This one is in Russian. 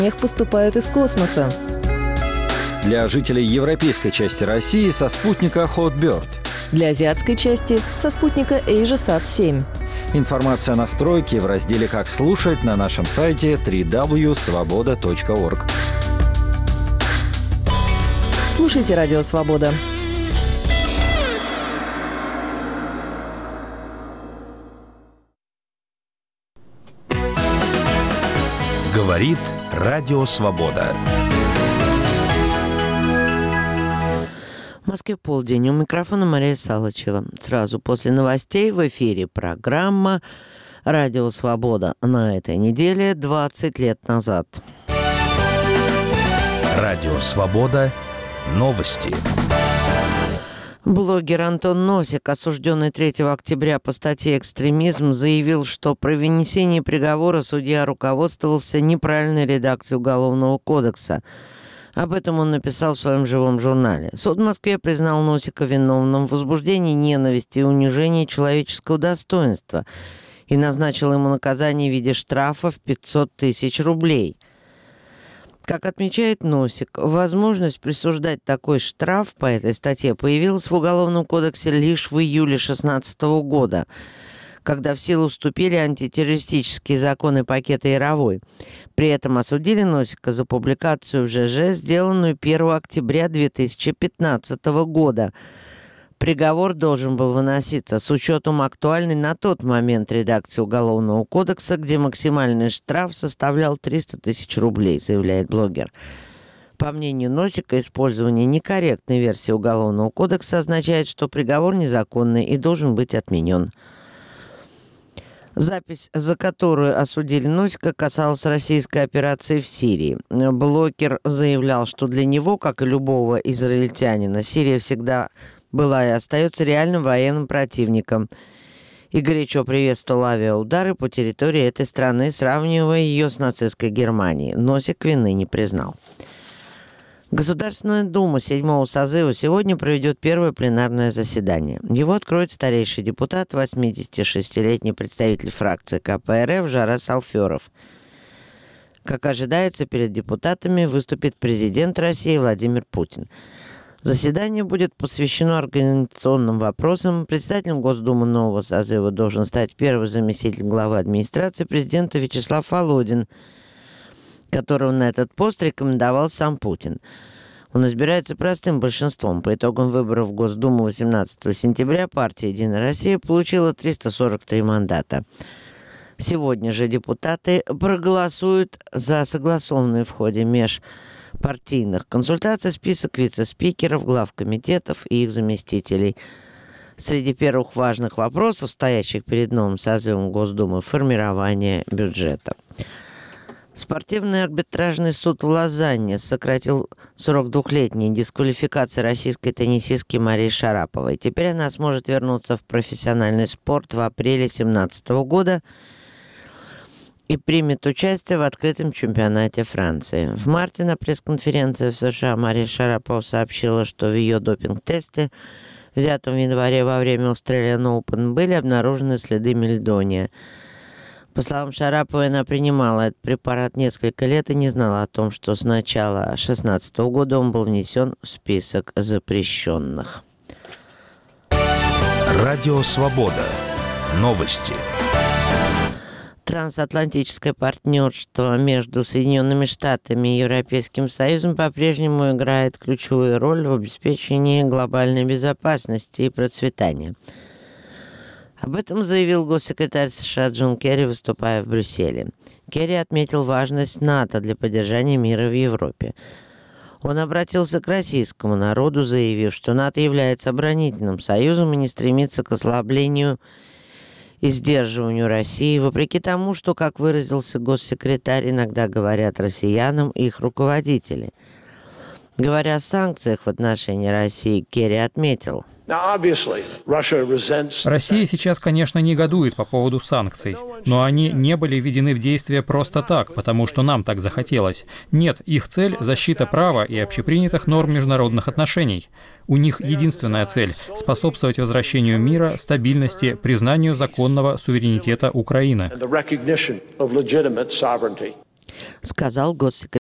поступают из космоса. Для жителей европейской части России со спутника Hotbird. Для азиатской части со спутника AsiaSat-7. Информация о настройке в разделе «Как слушать» на нашем сайте www.svoboda.org. Слушайте Радио Свобода. Говорит Радио Свобода. В Москве полдень. У микрофона Мария Салычева. Сразу после новостей в эфире программа «Радио Свобода». На этой неделе 20 лет назад. Радио Свобода. Новости. Блогер Антон Носик, осужденный 3 октября по статье «Экстремизм», заявил, что при вынесении приговора судья руководствовался неправильной редакцией Уголовного кодекса. Об этом он написал в своем живом журнале. Суд в Москве признал Носика виновным в возбуждении ненависти и унижении человеческого достоинства и назначил ему наказание в виде штрафа в 500 тысяч рублей. Как отмечает Носик, возможность присуждать такой штраф по этой статье появилась в Уголовном кодексе лишь в июле 2016 года, когда в силу вступили антитеррористические законы пакета Яровой. При этом осудили Носика за публикацию в ЖЖ, сделанную 1 октября 2015 года. Приговор должен был выноситься с учетом актуальной на тот момент редакции Уголовного кодекса, где максимальный штраф составлял 300 тысяч рублей, заявляет блогер. По мнению Носика, использование некорректной версии Уголовного кодекса означает, что приговор незаконный и должен быть отменен. Запись, за которую осудили Носика, касалась российской операции в Сирии. Блогер заявлял, что для него, как и любого израильтянина, Сирия всегда была и остается реальным военным противником. И горячо приветствовал авиаудары по территории этой страны, сравнивая ее с нацистской Германией. Носик вины не признал. Государственная Дума 7-го созыва сегодня проведет первое пленарное заседание. Его откроет старейший депутат, 86-летний представитель фракции КПРФ Жарас Алферов. Как ожидается, перед депутатами выступит президент России Владимир Путин. Заседание будет посвящено организационным вопросам. Председателем Госдумы нового созыва должен стать первый заместитель главы администрации президента Вячеслав Володин, которого на этот пост рекомендовал сам Путин. Он избирается простым большинством. По итогам выборов в Госдуму 18 сентября партия «Единая Россия» получила 343 мандата. Сегодня же депутаты проголосуют за согласованный в ходе межпартийных консультаций список вице-спикеров, глав комитетов и их заместителей. Среди первых важных вопросов, стоящих перед новым созывом Госдумы, формирование бюджета. Спортивный арбитражный суд в Лозанне сократил срок двухлетней дисквалификации российской теннисистки Марии Шараповой. Теперь она сможет вернуться в профессиональный спорт в апреле 2017 года и примет участие в открытом чемпионате Франции. В марте на пресс-конференции в США Мария Шарапова сообщила, что в ее допинг-тесте, взятом в январе во время Australian Open, были обнаружены следы мельдония. По словам Шараповой, она принимала этот препарат несколько лет и не знала о том, что с начала 2016 года он был внесен в список запрещенных. Радио Свобода. Новости. Трансатлантическое партнерство между Соединенными Штатами и Европейским Союзом по-прежнему играет ключевую роль в обеспечении глобальной безопасности и процветания. Об этом заявил госсекретарь США Джон Керри, выступая в Брюсселе. Керри отметил важность НАТО для поддержания мира в Европе. Он обратился к российскому народу, заявив, что НАТО является оборонительным союзом и не стремится к ослаблению и сдерживанию России, вопреки тому, что, как выразился госсекретарь, иногда говорят россиянам их руководители. Говоря о санкциях в отношении России, Керри отметил: Россия сейчас, конечно, негодует по поводу санкций, но они не были введены в действие просто так, потому что нам так захотелось. Нет, их цель — защита права и общепринятых норм международных отношений. У них единственная цель — способствовать возвращению мира, стабильности, признанию законного суверенитета Украины. сказал госсекретарь